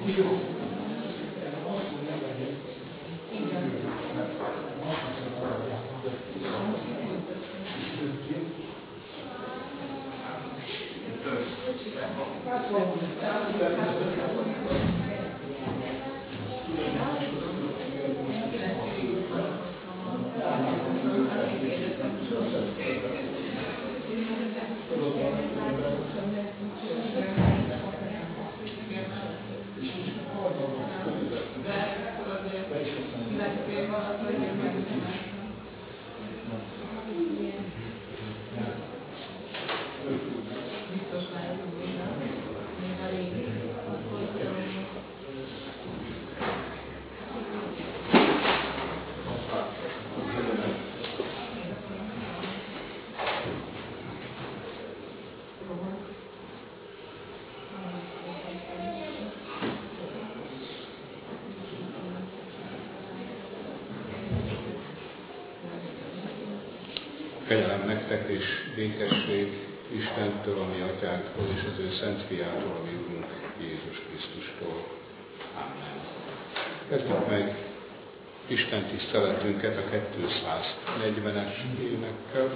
Kegyelem nektek és békesség Istentől, a mi atyánktól és az ő szent fiától, a mi Urunk Jézus Krisztustól. Amen. Kezdjük meg Isten tiszteletünket a 240-es énekkel.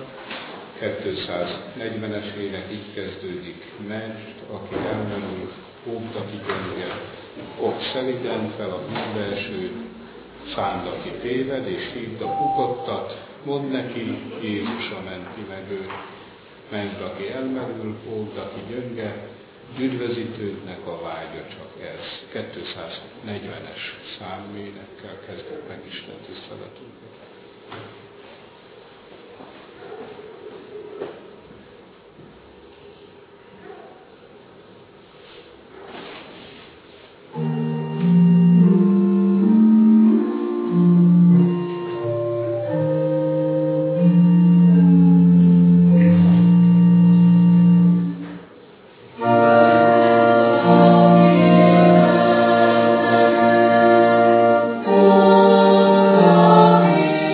240-es ének így kezdődik: Mentsd, aki elmenül, óvtati gyöngyet, ott szeliden fel a bűnbeesőt, szánd, aki téved, és hívd a bukottat, mondd neki, Jézus a menti meg őt. Mentsd, aki elmerül, óvd, aki gyönge, üdvözítődnek a vágya csak ez. 240-es száménekkel kezdjük meg Isten tiszteletünket. Amen.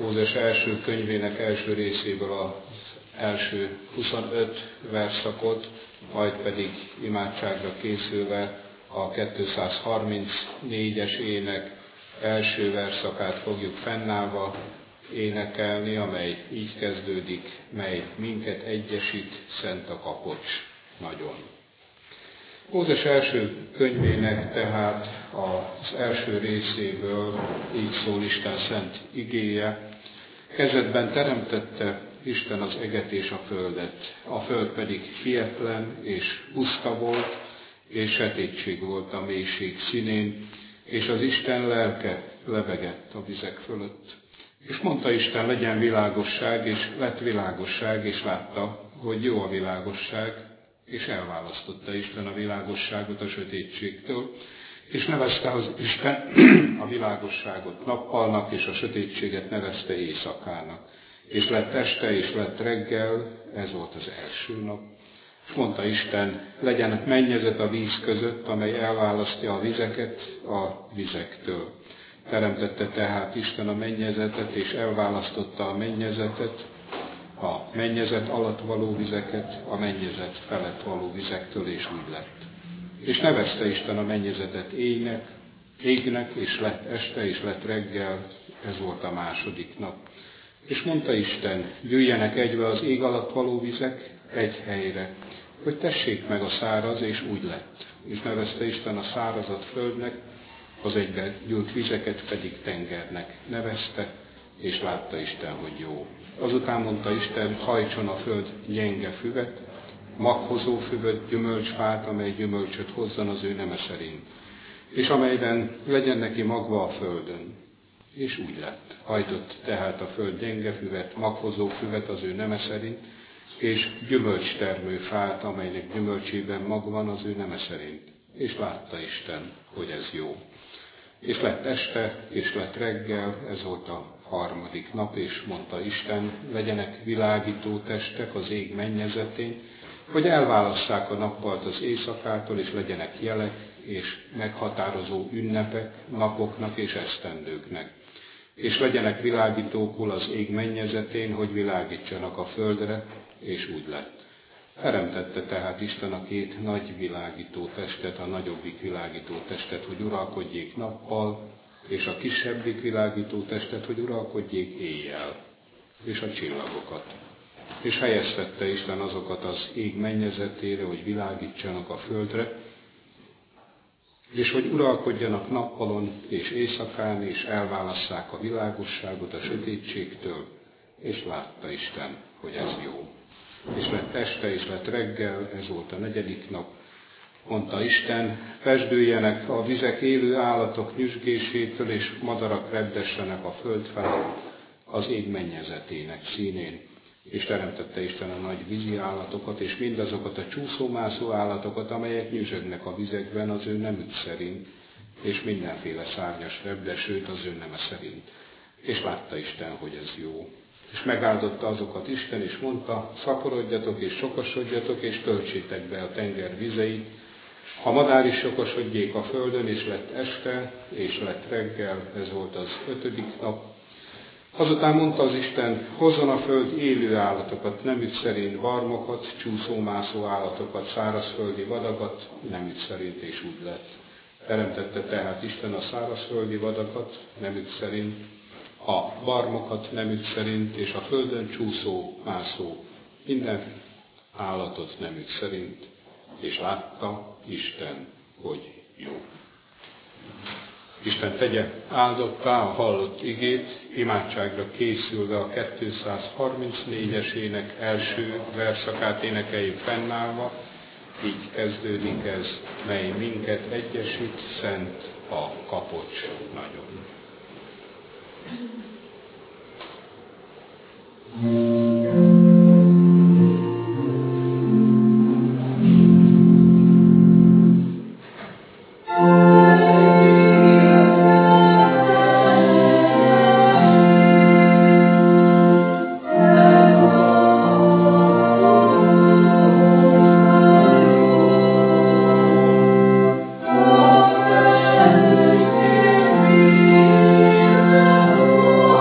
Mózes első könyvének első részéből az első 25 versszakot, majd pedig imádságra készülve a 234-es ének első versszakát fogjuk fennállva énekelni, amely így kezdődik, mely minket egyesít, szent a kapocs nagyon. Mózes első könyvének tehát az első részéből így szól Isten szent igéje. Kezdetben teremtette Isten az eget és a földet. A föld pedig hietlen és puszta volt, és sötétség volt a mélység színén, és az Isten lelke lebegett a vizek fölött. És mondta Isten, legyen világosság, és lett világosság, és látta, hogy jó a világosság, és elválasztotta Isten a világosságot a sötétségtől, és nevezte az Isten a világosságot nappalnak, és a sötétséget nevezte éjszakának. És lett este, és lett reggel, ez volt az első nap. És mondta Isten, legyen mennyezet a víz között, amely elválasztja a vizeket a vizektől. Teremtette tehát Isten a mennyezetet, és elválasztotta a mennyezetet, a mennyezet alatt való vizeket, a mennyezet felett való vizektől, és úgy lett. És nevezte Isten a mennyezetet égnek, és lett este, és lett reggel, ez volt a második nap. És mondta Isten, gyűjjenek egybe az ég alatt való vizek egy helyre, hogy tessék meg a száraz, és úgy lett. És nevezte Isten a szárazat földnek, az egybe gyűlt vizeket pedig tengernek nevezte, és látta Isten, hogy jó. Azután mondta Isten, hajtson a föld gyenge füvet, maghozó füvet, gyümölcsfát, amely gyümölcsöt hozzon az ő neme szerint, és amelyben legyen neki magva a földön. És úgy lett. Hajtott tehát a föld gyenge füvet, maghozó füvet az ő neme szerint, és gyümölcstermő fát, amelynek gyümölcsében mag van az ő neme szerint. És látta Isten, hogy ez jó. És lett este, és lett reggel, ez volt a harmadik nap, és mondta Isten, legyenek világító testek az ég mennyezetén, hogy elválasszák a nappalt az éjszakától, és legyenek jelek, és meghatározó ünnepek napoknak és esztendőknek. És legyenek világítókul az ég mennyezetén, hogy világítsanak a földre, és úgy lett. Teremtette tehát Isten a két nagy világító testet, a nagyobbik világító testet, hogy uralkodjék nappal, és a kisebbik világító testet, hogy uralkodjék éjjel, és a csillagokat. És helyeztette Isten azokat az ég mennyezetére, hogy világítsanak a földre, és hogy uralkodjanak nappalon és éjszakán, és elválasszák a világosságot a sötétségtől, és látta Isten, hogy ez jó. És lett este, és lett reggel, ez volt a negyedik nap. Mondta Isten, pesdüljenek a vizek élő állatok nyüzsgésétől, és madarak reddessenek a föld felett az ég mennyezetének színén. És teremtette Isten a nagy vízi állatokat, és mindazokat a csúszómászó állatokat, amelyek nyüzsögnek a vizekben az ő nemük szerint, és mindenféle szárnyas repdesőt az ő neme szerint. És látta Isten, hogy ez jó. És megáldotta azokat Isten, és mondta, szaporodjatok és sokasodjatok, és töltsétek be a tenger vizeit. A madár is sokasodjék a földön, és lett este, és lett reggel, ez volt az ötödik nap. Azután mondta az Isten, hozzon a föld élő állatokat, nemük szerint barmokat, csúszómászó állatokat, szárazföldi vadakat, nemük szerint, és úgy lett. Teremtette tehát Isten a szárazföldi vadakat, nemük szerint, a barmokat nemük szerint, és a földön csúszó, mászó, minden állatot nemük szerint, és látta Isten, hogy jó. Isten tegye áldottá a hallott igét, imádságra készülve a 234-es ének első versszakát énekeljük fennállva, így kezdődik ez, mely minket egyesít, szent a kapocs nagyon. Oh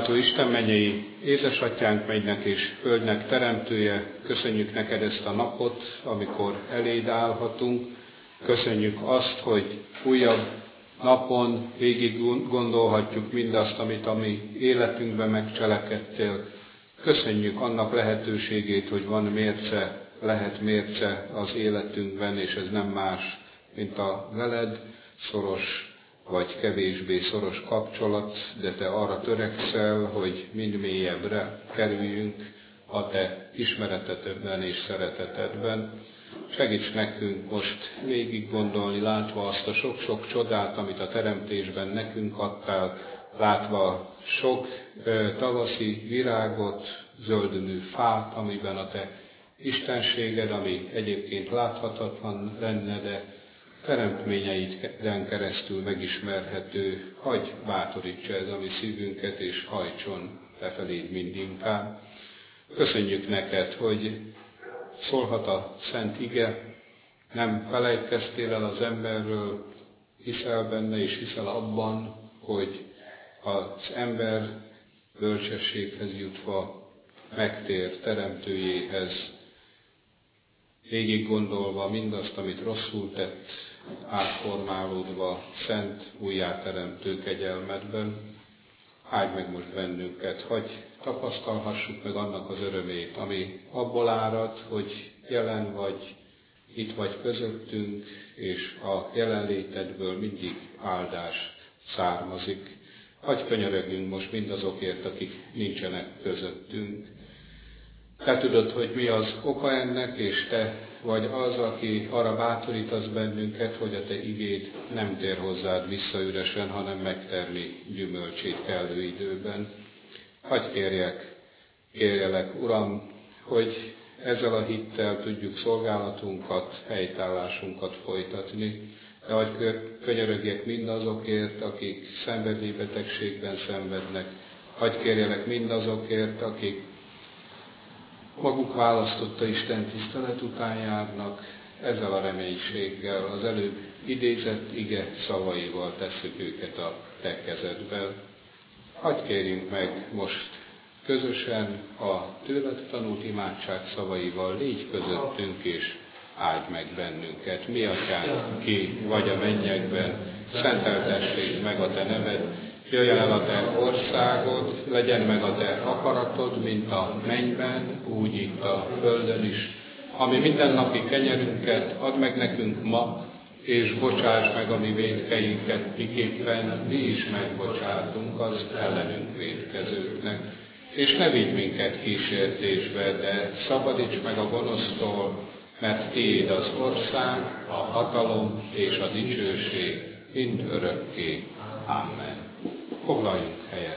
Mindenható Isten mennyei édesatyánk, mennynek és földnek teremtője, köszönjük neked ezt a napot, amikor eléd állhatunk. Köszönjük azt, hogy újabb napon végig gondolhatjuk mindazt, amit a mi életünkben megcselekedtél. Köszönjük annak lehetőségét, hogy van mérce, lehet mérce az életünkben, és ez nem más, mint a veled szoros vagy kevésbé szoros kapcsolat, de te arra törekszel, hogy mind mélyebbre kerüljünk a te ismeretedben és szeretetedben. Segíts nekünk most végig gondolni, látva azt a sok-sok csodát, amit a teremtésben nekünk adtál, látva sok tavaszi virágot, zöldülő fát, amiben a te istenséged, ami egyébként láthatatlan lenne, de teremtményeiden keresztül megismerhető, hagyj bátorítsa ez a mi szívünket, és hajtson lefeléd mindinkább. Köszönjük neked, hogy szólhat a szent ige, nem felejtkeztél el az emberről, hiszel benne és hiszel abban, hogy az ember bölcsességhez jutva megtér teremtőjéhez, végig gondolva mindazt, amit rosszul tett, átformálódva szent, újjáteremtő kegyelmedben. Áldj meg most bennünket, hogy tapasztalhassuk meg annak az örömét, ami abból árad, hogy jelen vagy, itt vagy közöttünk, és a jelenlétedből mindig áldás származik. Hagy könyörögjünk most mindazokért, akik nincsenek közöttünk. Te tudod, hogy mi az oka ennek, és te vagy az, aki arra bátorítasz bennünket, hogy a te igéd nem tér hozzád vissza üresen, hanem megtermi gyümölcsét kellő időben. Hadd kérjelek, Uram, hogy ezzel a hittel tudjuk szolgálatunkat, helytállásunkat folytatni. De hadd könyörögjek mindazokért, akik szenvedélybetegségben szenvednek. Hadd kérjelek mindazokért, akik maguk választotta Isten tisztelet után járnak, ezzel a reménységgel, az előbb idézett ige szavaival tesszük őket a te kezedben. Hadd kérjünk meg most közösen a tőled tanult imádság szavaival, légy közöttünk és áldj meg bennünket. Mi atyánk, ki vagy a mennyekben, szenteltessék meg a te neved, jöjjön el a te országod, legyen meg a te akaratod, mint a mennyben, úgy itt a földön is. Ami mindennapi kenyerünket add meg nekünk ma, és bocsáss meg a mi vétkeinket, miképpen mi is megbocsátunk az ellenünk vétkezőknek. És ne vigy minket kísértésbe, de szabadíts meg a gonosztól, mert tiéd az ország, a hatalom és a dicsőség mind örökké. Amen. Foglaljunk helyet.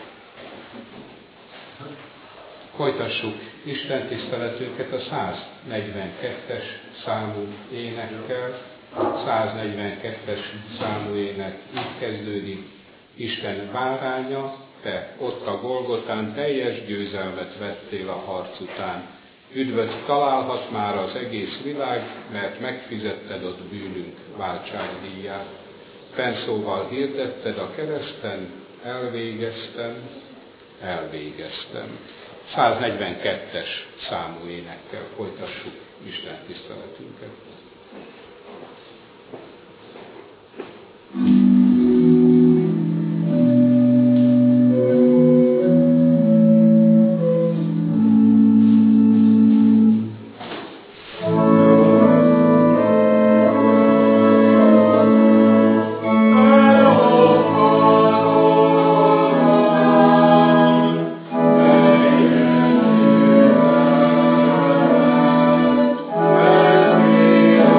Folytassuk Isten tiszteletünket a 142-es számú énekkel. 142-es számú ének így kezdődik. Isten báránya, te ott a Golgotán teljes győzelmet vettél a harc után. Üdvöt találhat már az egész világ, mert megfizetted ott bűnünk váltságdíját. Fennszóval hirdetted a kereszten, elvégeztem. 142-es számú énekkel folytassuk Isten tiszteletünket. Yeah.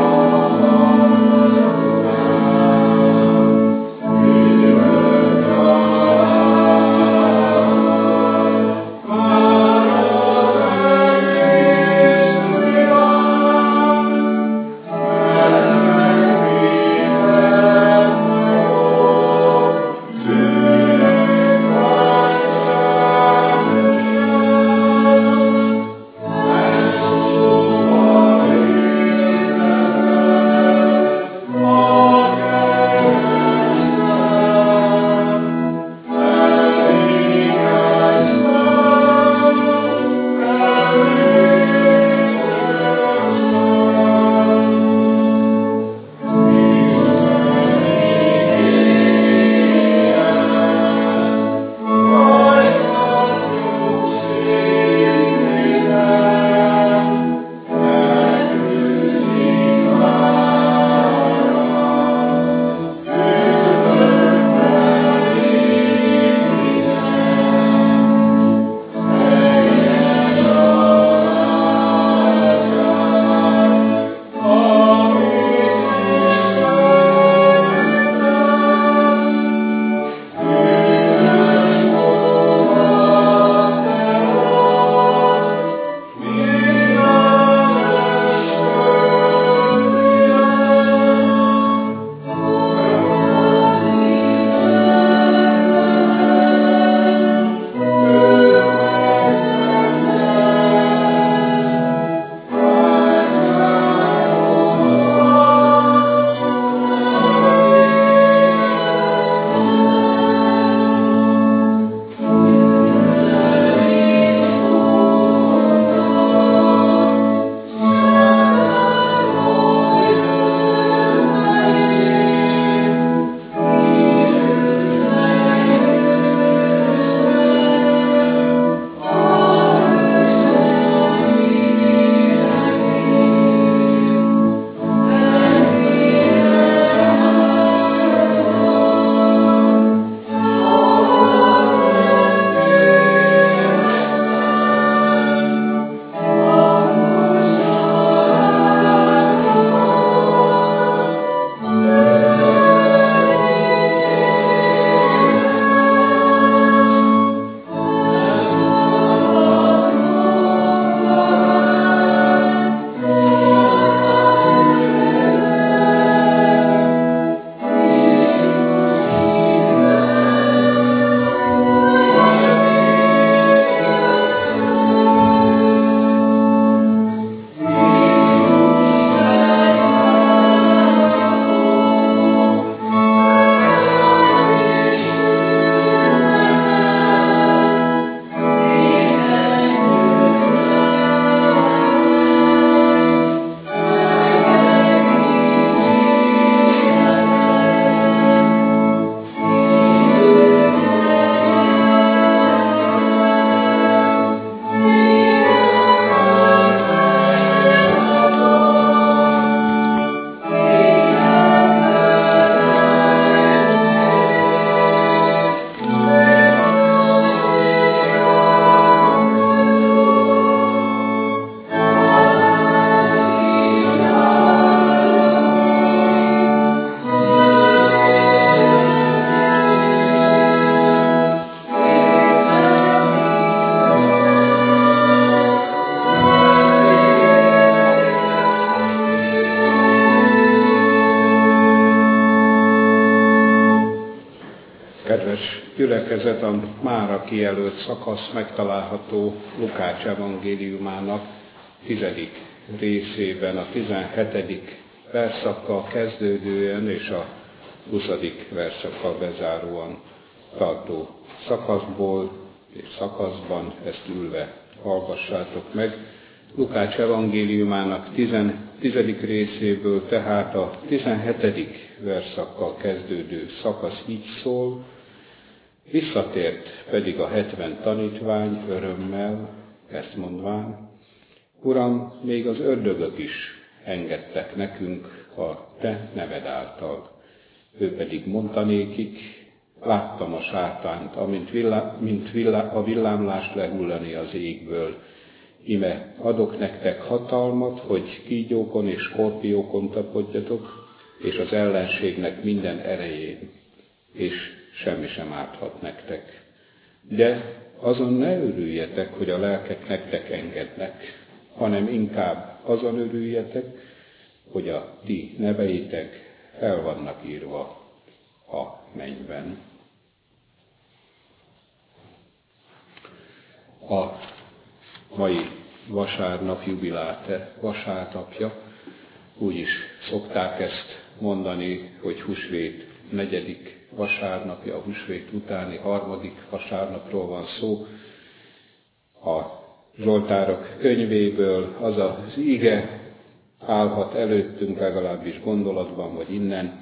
gyülekezet a mára kijelölt szakasz megtalálható Lukács evangéliumának 10. részében, a 17. verszakkal kezdődően és a 20. verszakkal bezáróan tartó szakaszból és szakaszban, ezt ülve hallgassátok meg. Lukács evangéliumának 10. részéből, tehát a 17. verszakkal kezdődő szakasz így szól: visszatért pedig a 70 tanítvány örömmel, ezt mondván: Uram, még az ördögök is engedtek nekünk a te neved által. Ő pedig mondta nékik: láttam a sátánt, mint a villámlás lehullani az égből. Ime adok nektek hatalmat, hogy kígyókon és skorpiókon tapodjatok, és az ellenségnek minden erején, és semmi sem árthat nektek. De azon ne örüljetek, hogy a lelkek nektek engednek, hanem inkább azon örüljetek, hogy a ti neveitek fel vannak írva a mennyben. A mai vasárnap jubiláte vasárnapja, úgy is szokták ezt mondani, hogy húsvét 4. vasárnapja, a húsvét utáni 3. vasárnapról van szó. A Zsoltárok könyvéből az az ige állhat előttünk, legalábbis gondolatban, vagy innen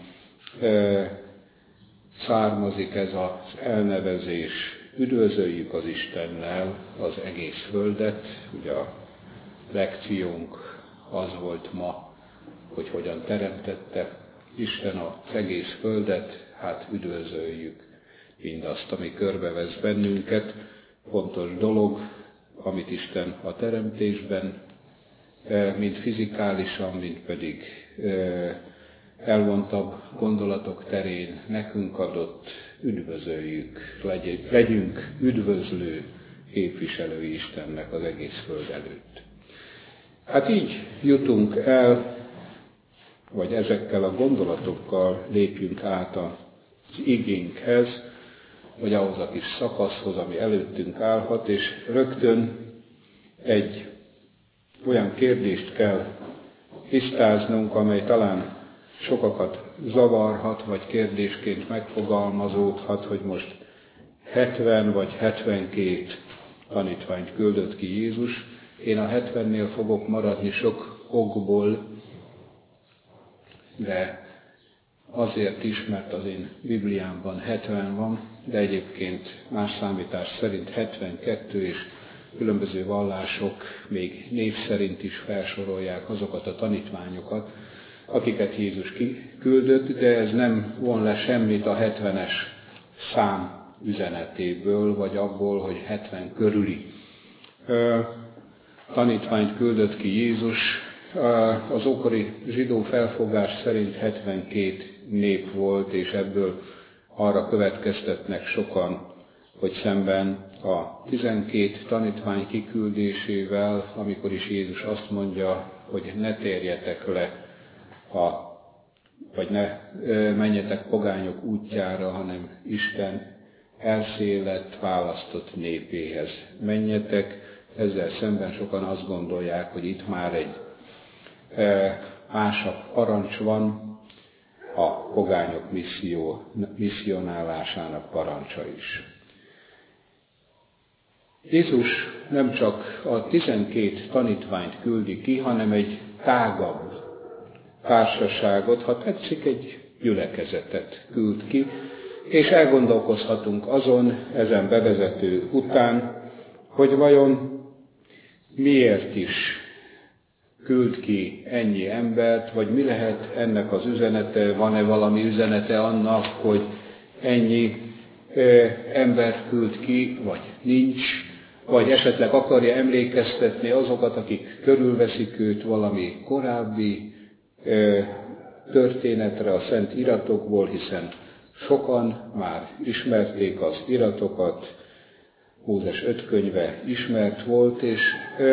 származik ez az elnevezés: üdvözöljük az Istennel az egész földet. Ugye a lekciónk az volt ma, hogy hogyan teremtette Isten az egész földet, hát üdvözöljük mindazt, ami körbevesz bennünket. Fontos dolog, amit Isten a teremtésben, mind fizikálisan, mind pedig elvontabb gondolatok terén nekünk adott. Üdvözöljük, legyünk üdvözlő képviselői Istennek az egész föld előtt. Hát így jutunk el, vagy ezekkel a gondolatokkal lépjünk át az igénkhez, vagy ahhoz a kis szakaszhoz, ami előttünk állhat, és rögtön egy olyan kérdést kell tisztáznunk, amely talán sokakat zavarhat, vagy kérdésként megfogalmazódhat, hogy most 70 vagy 72 tanítványt küldött ki Jézus. Én a 70-nél fogok maradni sok okból, de azért is, mert az én Bibliámban 70 van, de egyébként más számítás szerint 72, és különböző vallások még név szerint is felsorolják azokat a tanítványokat, akiket Jézus kiküldött, de ez nem von le semmit a 70-es szám üzenetéből, vagy abból, hogy 70 körüli tanítványt küldött ki Jézus. Az ókori zsidó felfogás szerint 72 nép volt, és ebből arra következtetnek sokan, hogy szemben a 12 tanítvány kiküldésével, amikor is Jézus azt mondja, hogy ne térjetek le, vagy ne menjetek pogányok útjára, hanem Isten elszélett, választott népéhez menjetek. Ezzel szemben sokan azt gondolják, hogy itt már egy másabb parancs van, a pogányok misszionálásának parancsa is. Jézus nem csak a 12 tanítványt küldi ki, hanem egy tágabb társaságot, ha tetszik, egy gyülekezetet küld ki, és elgondolkozhatunk azon, ezen bevezető után, hogy vajon miért is küld ki ennyi embert, vagy mi lehet ennek az üzenete, van-e valami üzenete annak, hogy ennyi embert küld ki, vagy nincs, vagy esetleg akarja emlékeztetni azokat, akik körülveszik őt valami korábbi történetre a szent iratokból, hiszen sokan már ismerték az iratokat, Mózes 5 könyve ismert volt, és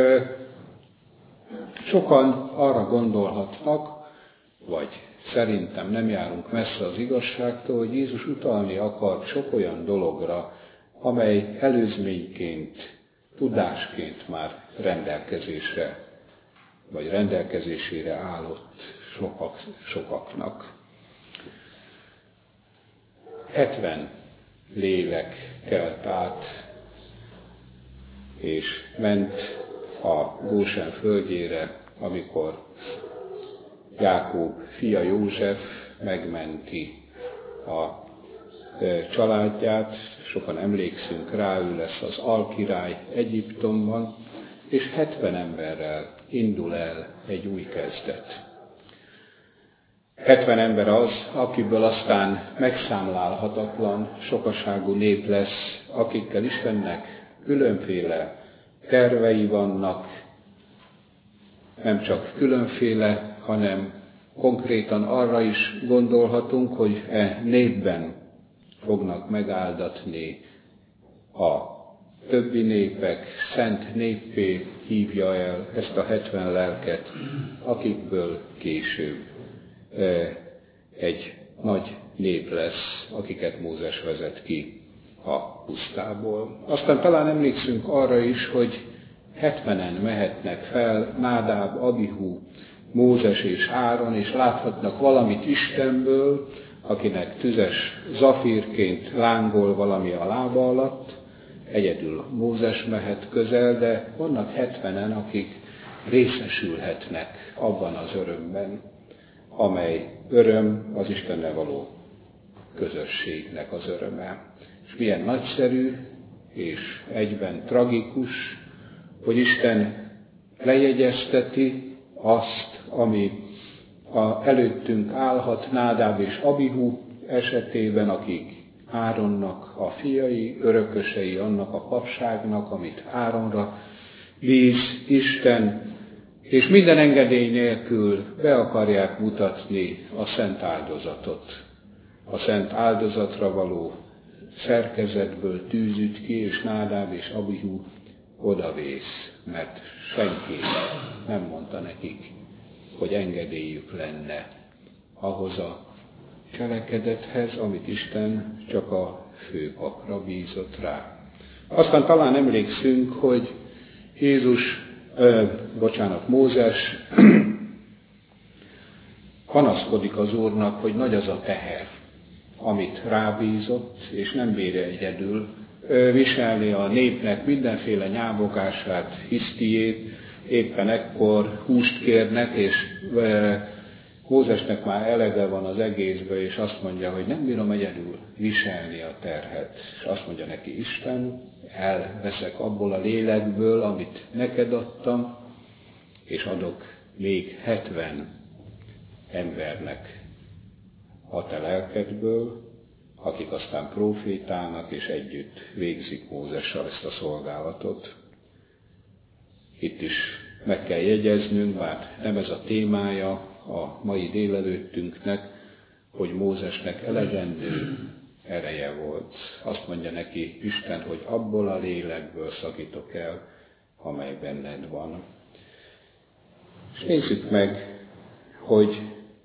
sokan arra gondolhatnak, vagy szerintem nem járunk messze az igazságtól, hogy Jézus utalni akar sok olyan dologra, amely előzményként, tudásként már rendelkezésre, vagy rendelkezésére állott sokaknak. 70 lélek kelt át, és ment a Gósen földjére, amikor Jákob fia József megmenti a családját. Sokan emlékszünk rá, ő lesz az alkirály Egyiptomban, és 70 emberrel indul el egy új kezdet. 70 ember az, akiből aztán megszámlálhatatlan sokaságú nép lesz, akikkel Istennek különféle tervei vannak, nem csak különféle, hanem konkrétan arra is gondolhatunk, hogy népben fognak megáldatni a többi népek, szent néppé hívja el ezt a 70 lelket, akikből később egy nagy nép lesz, akiket Mózes vezet ki a pusztából. Aztán talán emlékszünk arra is, hogy 70-en mehetnek fel, Nádáb, Abihu, Mózes és Áron, és láthatnak valamit Istenből, akinek tüzes zafírként lángol valami a lába alatt. Egyedül Mózes mehet közel, de vannak 70-en, akik részesülhetnek abban az örömben, amely öröm az Istennel való közösségnek az öröme. És milyen nagyszerű és egyben tragikus, hogy Isten lejegyezteti azt, ami előttünk állhat Nádáb és Abihu esetében, akik Áronnak a fiai, örökösei annak a papságnak, amit Áronra bíz Isten, és minden engedély nélkül be akarják mutatni a szent áldozatot. A szent áldozatra való szerkezetből tűzüt ki, és Nádáb és Abihu odavész, mert senki nem mondta nekik, hogy engedélyük lenne ahhoz a cselekedethez, amit Isten csak a főpapra bízott rá. Aztán talán emlékszünk, hogy Mózes panaszkodik az Úrnak, hogy nagy az a teher, amit rábízott, és nem bírja egyedül viselni a népnek mindenféle nyávogását, hisztiét. Éppen ekkor húst kérnek, és Mózesnek már elege van az egészből, és azt mondja, hogy nem bírom egyedül viselni a terhet. És azt mondja neki Isten, elveszek abból a lélekből, amit neked adtam, és adok még 70 embernek a te lelkedből, akik aztán profétálnak, és együtt végzik Mózessal ezt a szolgálatot. Itt is meg kell jegyeznünk, bár nem ez a témája a mai délelőttünknek, hogy Mózesnek elegendő ereje volt. Azt mondja neki Isten, hogy abból a lélekből szakítok el, amely benned van. És nézzük meg, hogy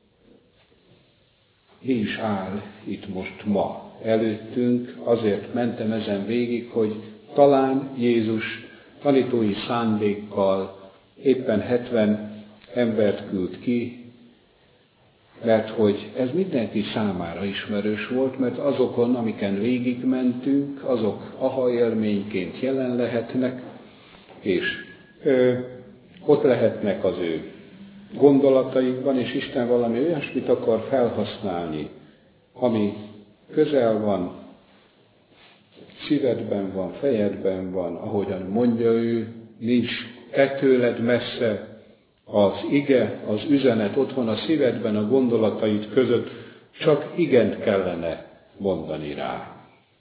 mi is áll itt most ma előttünk. Azért mentem ezen végig, hogy talán Jézus tanítói szándékkal éppen 70 embert küld ki, mert hogy ez mindenki számára ismerős volt, mert azokon, amiken végigmentünk, azok aha élményként jelen lehetnek, és ott lehetnek az ő gondolataikban, és Isten valami olyasmit akar felhasználni, ami közel van, szívedben van, fejedben van, ahogyan mondja ő, nincs tőled messze az ige, az üzenet, ott van a szívedben, a gondolataid között, csak igent kellene mondani rá.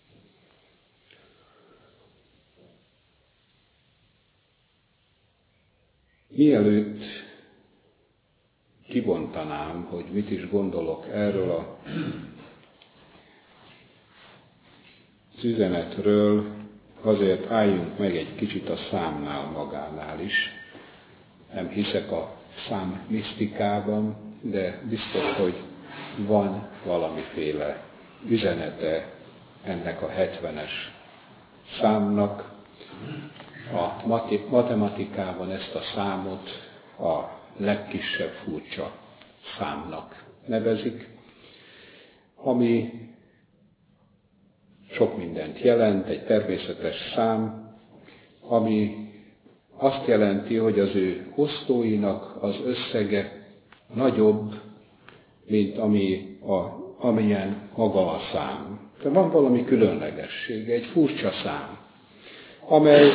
Mielőtt kibontanám, hogy mit is gondolok erről az üzenetről, azért álljunk meg egy kicsit a számnál magánál is. Nem hiszek a szám misztikában, de biztos, hogy van valamiféle üzenete ennek a 70-es számnak. A matematikában ezt a számot a legkisebb furcsa számnak nevezik, ami sok mindent jelent, egy természetes szám, ami azt jelenti, hogy az ő osztóinak az összege nagyobb, mint amilyen maga a szám. De van valami különlegessége, egy furcsa szám, amely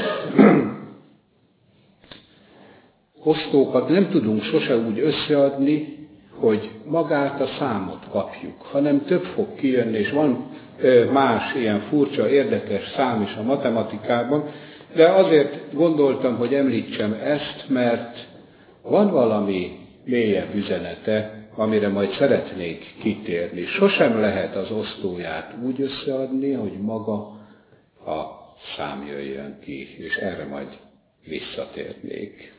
osztókat nem tudunk sose úgy összeadni, hogy magát a számot kapjuk, hanem több fog kijönni, és van más ilyen furcsa, érdekes szám is a matematikában, de azért gondoltam, hogy említsem ezt, mert van valami mélyebb üzenete, amire majd szeretnék kitérni. Sosem lehet az osztóját úgy összeadni, hogy maga a szám jöjjön ki, és erre majd visszatérnék.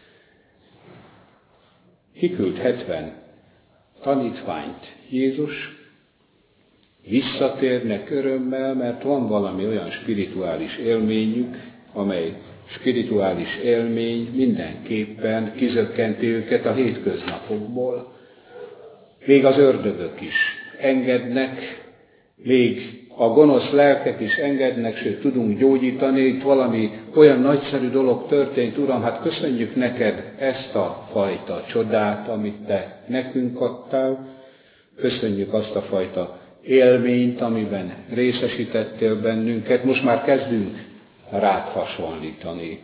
Kiküld 70 tanítványt Jézus, visszatérnek örömmel, mert van valami olyan spirituális élményük, amely spirituális élmény mindenképpen kizökkenti őket a hétköznapokból. Még az ördögök is engednek, még a gonosz lelkek is engednek, sőt tudunk gyógyítani, itt valami olyan nagyszerű dolog történt, Uram, hát köszönjük neked ezt a fajta csodát, amit te nekünk adtál, köszönjük azt a fajta élményt, amiben részesítettél bennünket, most már kezdünk rád hasonlítani.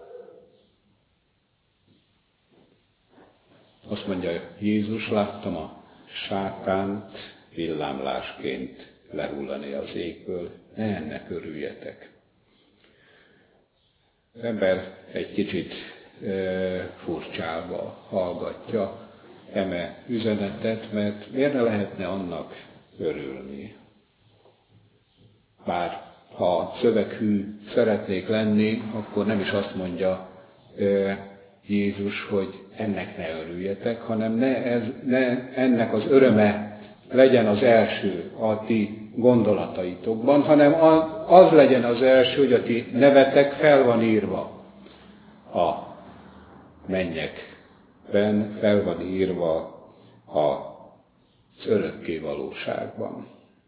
Azt mondja Jézus, láttam a sátánt villámlásként lehullani az égből, ne ennek örüljetek. Az ember egy kicsit furcsálva hallgatja eme üzenetet, mert miért ne lehetne annak örülni? Bár ha szöveghű szeretnék lenni, akkor nem is azt mondja Jézus, hogy ennek ne örüljetek, hanem ne ennek az öröme legyen az első a ti gondolataitokban, hanem az legyen az első, hogy a ti nevetek fel van írva a mennyekben, fel van írva az örökké valóságban.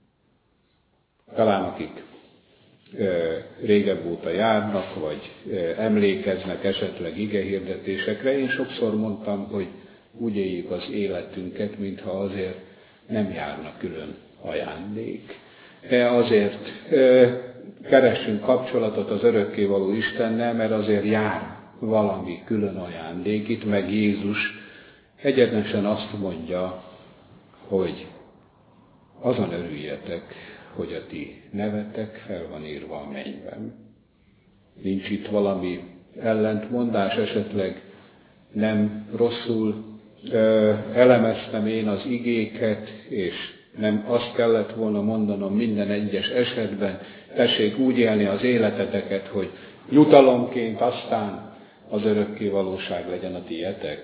Talán akik régebb óta járnak, vagy emlékeznek esetleg igehirdetésekre, én sokszor mondtam, hogy úgy éljük az életünket, mintha azért nem járna külön ajándék. De azért keressünk kapcsolatot az örökkévaló Istennel, mert azért jár valami külön ajándék. Itt meg Jézus egyenesen azt mondja, hogy azon örüljetek, hogy a ti nevetek fel van írva a mennyben. Nincs itt valami ellentmondás, esetleg nem rosszul elemeztem én az igéket, és nem azt kellett volna mondanom minden egyes esetben, tessék úgy élni az életeteket, hogy jutalomként aztán az örökké valóság legyen a tietek.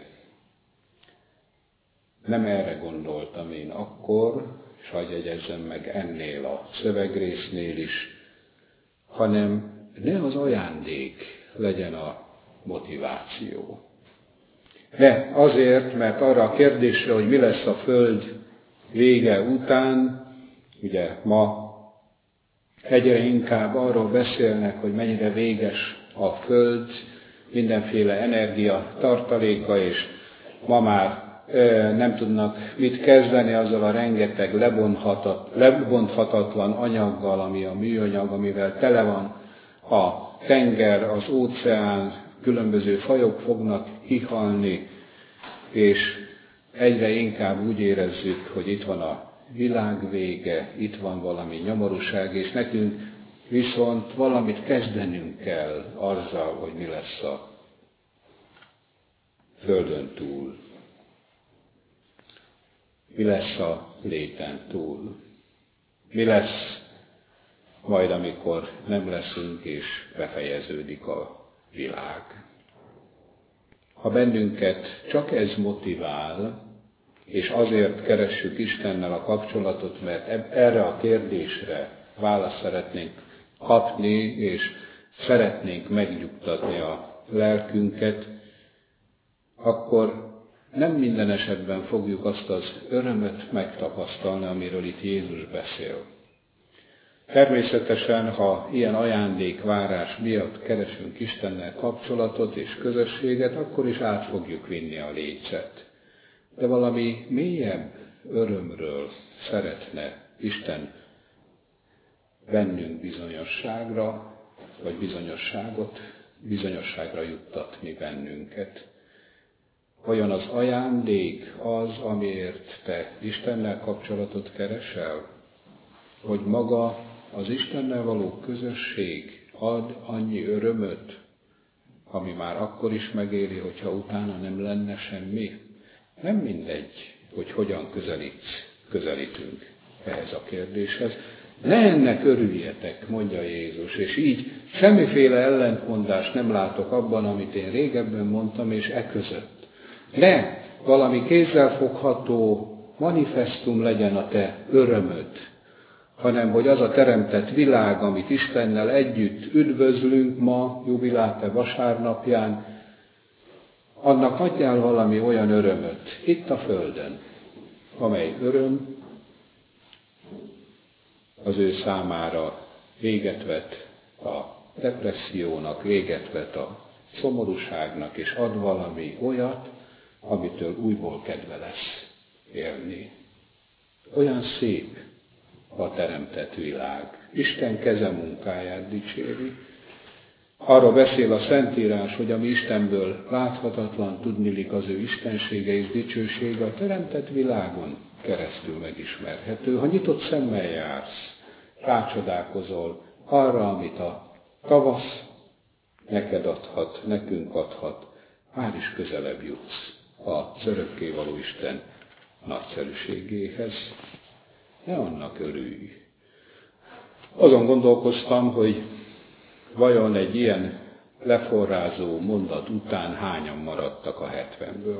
Nem erre gondoltam én akkor, és hadd jegyezzem meg ennél a szövegrésznél is, hanem ne az ajándék legyen a motiváció. Ne azért, mert arra a kérdésre, hogy mi lesz a Föld vége után, ugye ma egyre inkább arról beszélnek, hogy mennyire véges a Föld, mindenféle energia tartaléka, és ma már nem tudnak mit kezdeni azzal a rengeteg lebonthatatlan anyaggal, ami a műanyag, amivel tele van a tenger, az óceán, különböző fajok fognak kihalni, és egyre inkább úgy érezzük, hogy itt van a világ vége, itt van valami nyomorúság, és nekünk viszont valamit kezdenünk kell azzal, hogy mi lesz a Földön túl. Mi lesz a léten túl? Mi lesz majd, amikor nem leszünk, és befejeződik a világ? Ha bennünket csak ez motivál, és azért keressük Istennel a kapcsolatot, mert erre a kérdésre választ szeretnénk kapni, és szeretnénk megnyugtatni a lelkünket, akkor nem minden esetben fogjuk azt az örömöt megtapasztalni, amiről itt Jézus beszél. Természetesen, ha ilyen ajándékvárás miatt keresünk Istennel kapcsolatot és közösséget, akkor is át fogjuk vinni a lécet. De valami mélyebb örömről szeretne Isten bennünk bizonyosságra, vagy bizonyosságra juttatni bennünket. Olyan az ajándék az, amiért te Istennel kapcsolatot keresel? Hogy maga az Istennel való közösség ad annyi örömöt, ami már akkor is megéri, hogyha utána nem lenne semmi? Nem mindegy, hogy hogyan közelítünk ehhez a kérdéshez. Ne ennek örüljetek, mondja Jézus, és így semmiféle ellentmondást nem látok abban, amit én régebben mondtam, és között. Ne valami kézzelfogható manifestum legyen a te örömöd, hanem hogy az a teremtett világ, amit Istennel együtt üdvözlünk ma, jubiláte vasárnapján, annak adjál valami olyan örömöt itt a földön, amely öröm az ő számára véget vet a depressziónak, véget vet a szomorúságnak, és ad valami olyat, amitől újból kedve lesz élni. Olyan szép a teremtett világ. Isten keze munkáját dicséri. Arról beszél a Szentírás, hogy ami Istenből láthatatlan, tudniillik az ő istensége és dicsősége a teremtett világon keresztül megismerhető. Ha nyitott szemmel jársz, rácsodálkozol arra, amit a tavasz neked adhat, nekünk adhat, már is közelebb jutsz az örökkévaló Isten nagyszerűségéhez. Ne annak örülj. Azon gondolkoztam, hogy vajon egy ilyen leforrázó mondat után hányan maradtak a 70-ből.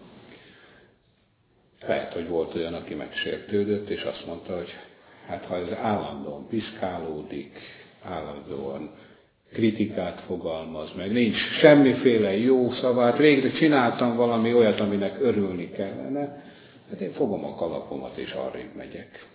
Lehet, hogy volt olyan, aki megsértődött, és azt mondta, hogy hát ha ez állandóan piszkálódik, állandóan kritikát fogalmaz meg, nincs semmiféle jó szavát, végre csináltam valami olyat, aminek örülni kellene, hát én fogom a kalapomat és arrébb megyek.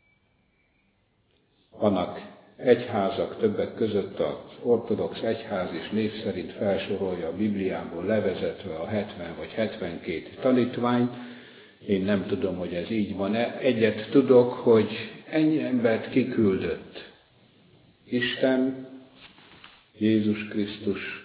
Vannak egyházak, többek között az ortodox egyház is név szerint felsorolja a Bibliából levezetve a 70 vagy 72 tanítványt. Én nem tudom, hogy ez így van-e. Egyet tudok, hogy ennyi embert kiküldött Isten, Jézus Krisztus,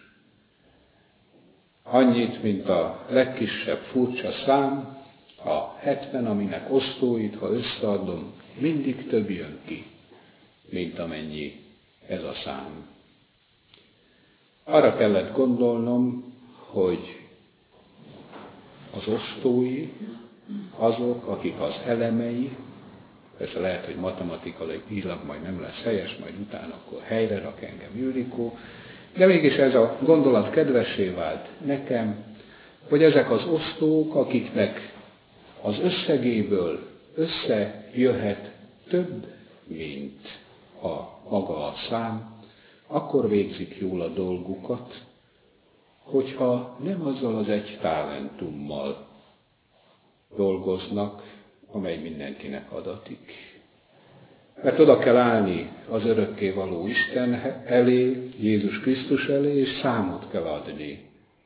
annyit, mint a legkisebb furcsa szám, a 70, aminek osztóit, ha összeadom, mindig több jön ki, mint amennyi ez a szám. Arra kellett gondolnom, hogy az osztói, azok, akik az elemei, persze lehet, hogy matematikailag majd nem lesz helyes, majd utána akkor helyre rak engem Júlikó, de mégis ez a gondolat kedvessé vált nekem, hogy ezek az osztók, akiknek az összegéből összejöhet több, mint a maga a szám, akkor végzik jól a dolgukat, hogyha nem azzal az egy talentummal dolgoznak, amely mindenkinek adatik. Mert oda kell állni az örökkévaló Isten elé, Jézus Krisztus elé, és számot kell adni.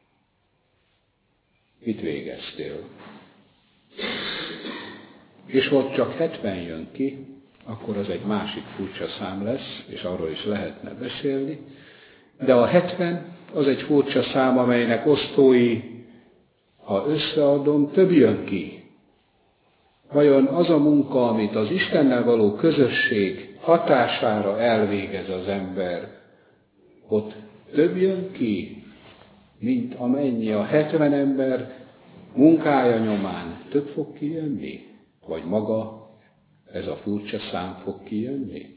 Mit végeztél? És ott csak 70 jön ki, akkor az egy másik furcsa szám lesz, és arról is lehetne beszélni. De a 70 az egy furcsa szám, amelynek osztói, ha összeadom, több jön ki. Vajon az a munka, amit az Istennel való közösség hatására elvégez az ember, ott több jön ki, mint amennyi a 70 ember munkája nyomán több fog kijönni? Vagy maga ez a furcsa szám fog kijönni?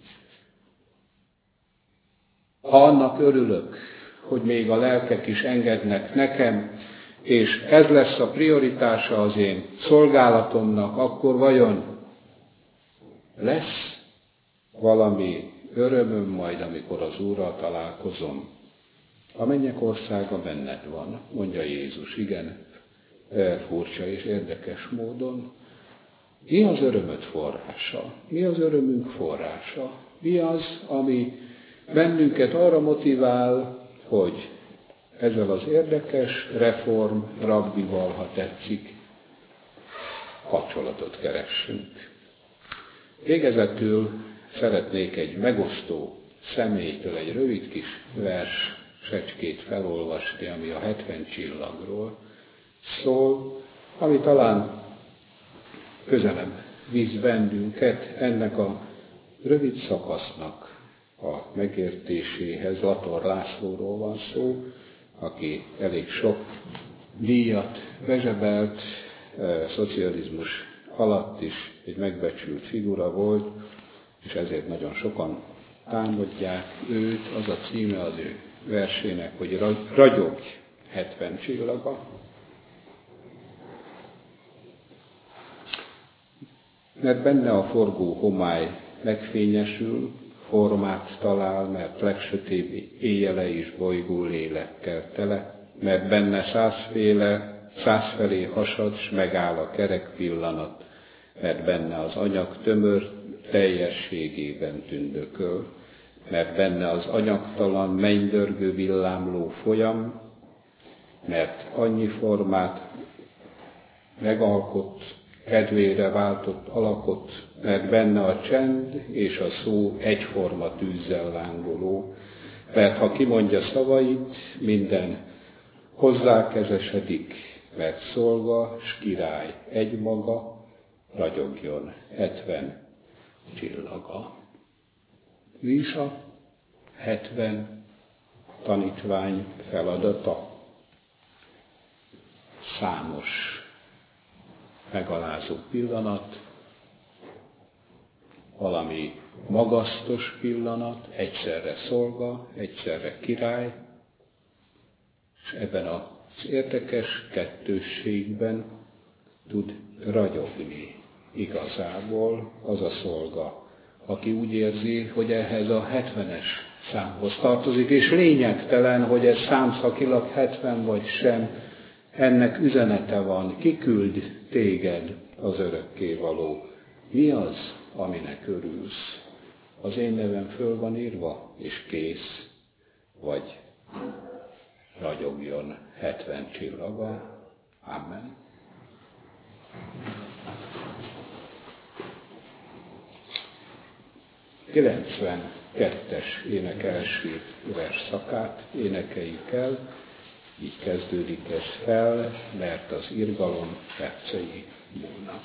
Ha annak örülök, hogy még a lelkek is engednek nekem, és ez lesz a prioritása az én szolgálatomnak, akkor vajon lesz valami örömöm majd, amikor az Úrral találkozom. A mennyek országa benned van, mondja Jézus, igen, furcsa és érdekes módon. Mi az örömöd forrása? Mi az örömünk forrása? Mi az, ami bennünket arra motivál, hogy ezzel az érdekes reform rabbival, ha tetszik, kapcsolatot keressünk. Végezetül szeretnék egy megosztó személytől egy rövid kis versecskét felolvasni, ami a 70 csillagról szól, ami talán közelebb visz bennünket ennek a rövid szakasznak a megértéséhez. Lator Lászlóról van szó, aki elég sok díjat bezsebelt, szocializmus alatt is egy megbecsült figura volt, és ezért nagyon sokan támadják őt. Az a címe az ő versének, hogy Ragyogj 70 csillaga. Mert benne a forgó homály megfényesül, formát talál, mert legsötébb éjjele is bolygó lélekkel tele, mert benne százfelé hasad, s megáll a kerek pillanat, mert benne az anyag tömör teljességében tündököl, mert benne az anyagtalan, mennydörgő villámló folyam, mert annyi formát megalkott, kedvére váltott alakot, mert benne a csend és a szó egyforma tűzzel lángoló, mert ha kimondja szavait, minden hozzákezesedik, mert szolga s király egymaga, ragyogjon 70 csillaga. Mi is a 70 tanítvány feladata? Számos megalázó pillanat, valami magasztos pillanat, egyszerre szolga, egyszerre király, és ebben az érdekes kettősségben tud ragyogni igazából az a szolga, aki úgy érzi, hogy ehhez a 70-es számhoz tartozik, és lényegtelen, hogy ez számszakilag 70 vagy sem, ennek üzenete van, kiküld téged az örökkévaló. Mi az, aminek örülsz? Az én nevem föl van írva, és kész, vagy ragyogjon 70 csillaga. Amen. A 92-es ének első versszakát énekeljük el. Így kezdődik ez fel, mert az irgalom percei múlnak.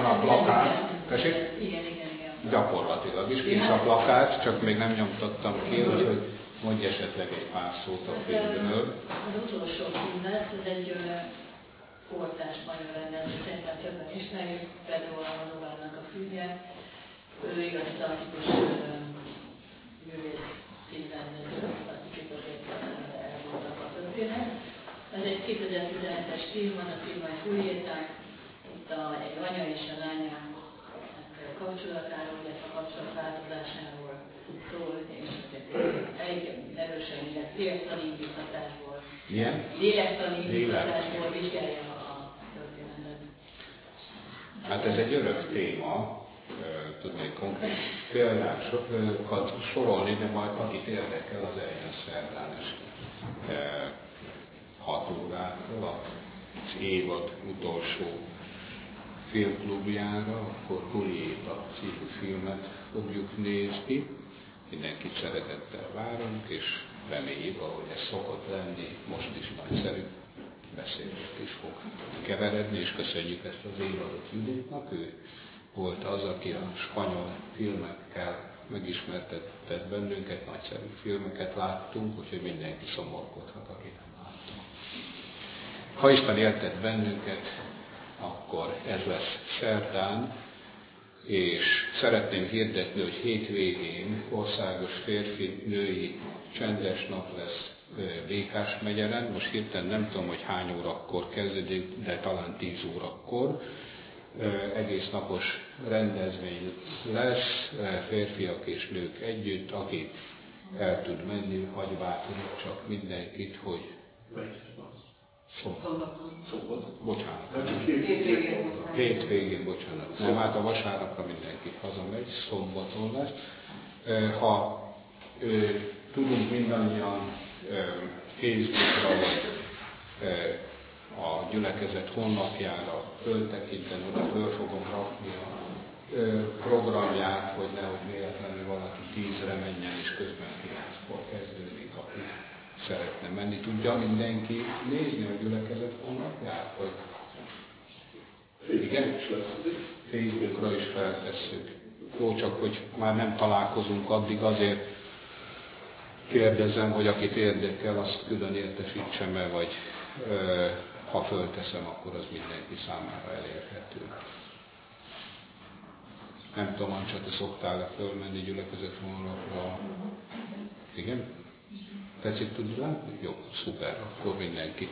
a plakát. Tessék? Igen. Gyakorlatilag is, kész a plakát, csak még nem nyomtattam ki, úgyhogy mondj esetleg egy pár szót a filmről. Az utolsó film lesz, ez egy kortárs magyar rendező, szerintem többen ismerjük, Pedro Almodóvárnak a filmje. Ő igazi klasszikus művész filmrendező, klasszikus értelemben elmondtak a történet. Ez egy 2017-es film, az a film, hogy Julietták, itt egy anya és a lánya kapcsolatáról, illetve a kapcsolatváltozásáról szól, és elég erősen lélektani indítatásból. Lélektani indítatásból vizsgálja a történetet. Hát ez egy örök téma, tudnék konkrét példákat sorolni, de majd akit érdekel, az eljön szerdán este 6 órától az évad utolsó filmklubjára, akkor Julieta című filmet fogjuk nézni. Mindenkit szeretettel várunk, és reméljük, ahogy ez szokott lenni, most is nagyszerű beszélgetés fog keveredni, és köszönjük ezt az évadot Juditnak. Ő volt az, aki a spanyol filmekkel megismertetett bennünket, nagyszerű filmeket láttunk, úgyhogy mindenki szomorkodhat, aki nem látta. Ha Isten éltet bennünket, akkor ez lesz szerdán, és szeretném hirdetni, hogy hétvégén országos férfi-női csendes nap lesz Békás megyeren. Most hirtelen nem tudom, hogy hány órakor kezdődik, de talán 10 órakor. Egész napos rendezvény lesz, férfiak és nők együtt, aki el tud menni, hagy bátorít csak mindenkit, hogy Bocsánat. Hétvégén, bocsánat. Nem, hát a vasárnapra mindenki hazamegy, szombaton lesz. Ha tudunk mindannyian Facebookra vagy a gyülekezet honlapjára föltekinteni, oda föl fogom rakni a programját, hogy nehogy véletlenül valaki 10-re menjen, és közben 9-kor kezdődik, aki szeretne menni. Tudja mindenki nézni a gyülekezet honlapját? Vagy... Igen? Facebookra is feltesszük. Jó, csak hogy már nem találkozunk addig, azért kérdezem, hogy akit érdekel, azt külön értesítsem el, vagy ha fölteszem, akkor az mindenki számára elérhető. Nem tudom, Ancsa, te szoktál-e fölmenni gyülekezet honlapra? Igen? Tetszik tudni látni? Jó, szuper, akkor mindenki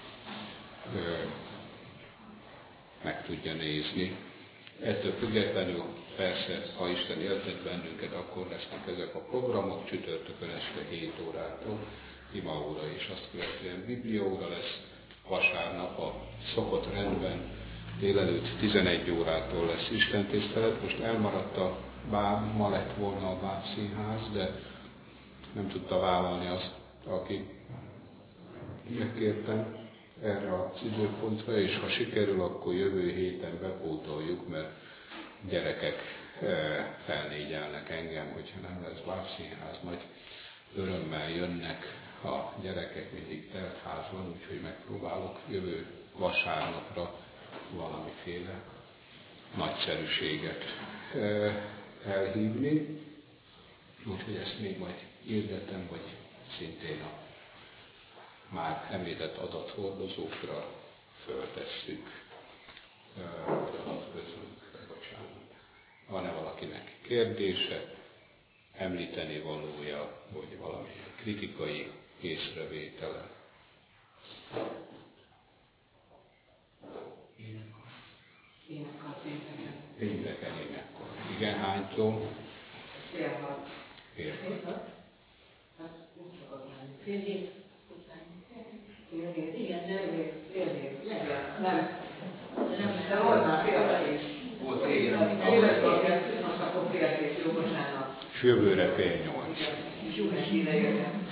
meg tudja nézni. Ettől függetlenül persze, ha Isten éltet bennünket, akkor lesznek ezek a programok, csütörtökön este 7 órától, imaóra és azt követően bibliaóra lesz, vasárnap a szokott rendben, délelőtt 11 órától lesz istentisztelet. Most elmaradt a báb, ma lett volna a bábszínház, de nem tudta vállalni azt, aki megkértem erre az időpontra, és ha sikerül, akkor jövő héten bepótoljuk, mert gyerekek felnégyelnek engem, hogyha nem lesz bábszínház, majd örömmel jönnek a gyerekek, mindig telt ház van, úgyhogy megpróbálok jövő vasárnapra valamiféle nagyszerűséget elhívni. Úgyhogy ezt még majd hirdetem, vagy szintén a már említett adathordozókra föltesszük. Van-e valakinek kérdése, említeni valója, vagy valami kritikai észrevétele? Pénteken énekkor. Igen, hánytól? Fél hat. Fél hét után. Igen, de hozzá fél hét. Volt régen. Most akkor fél hét, jó, bocsánat. És jövőre fél 8. Jó, neki idejöttem.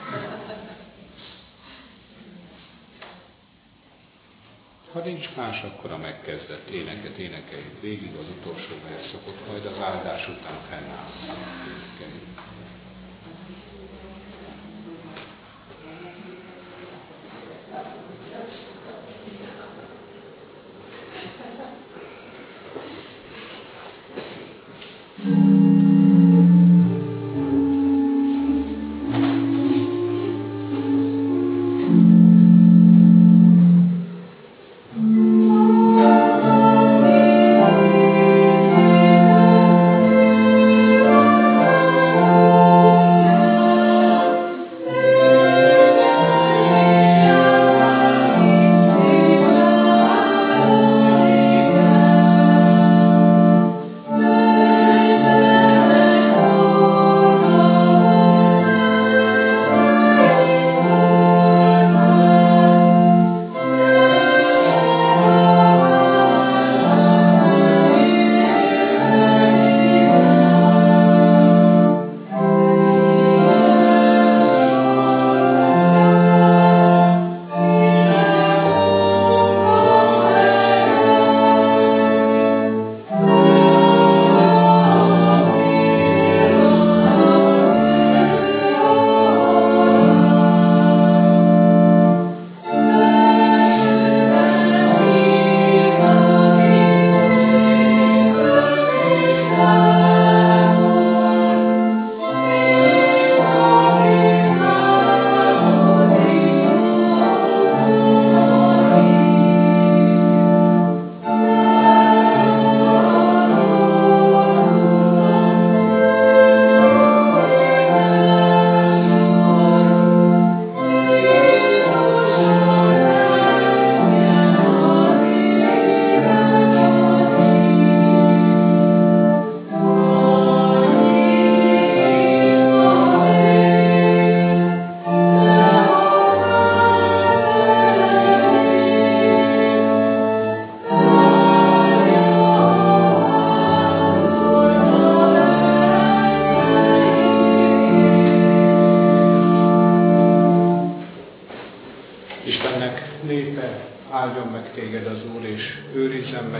Ha nincs más, akkor a megkezdett éneket énekeljük végig, az utolsó verszakot, majd az áldás után fennállunk.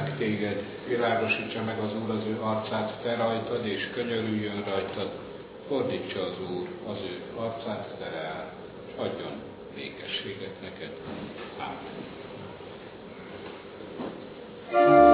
meg téged, világosítsa meg az Úr az ő arcát te rajtad, és könyörüljön rajtad, fordítsa az Úr az ő arcát te reál, és adjon békességet neked. Ámen.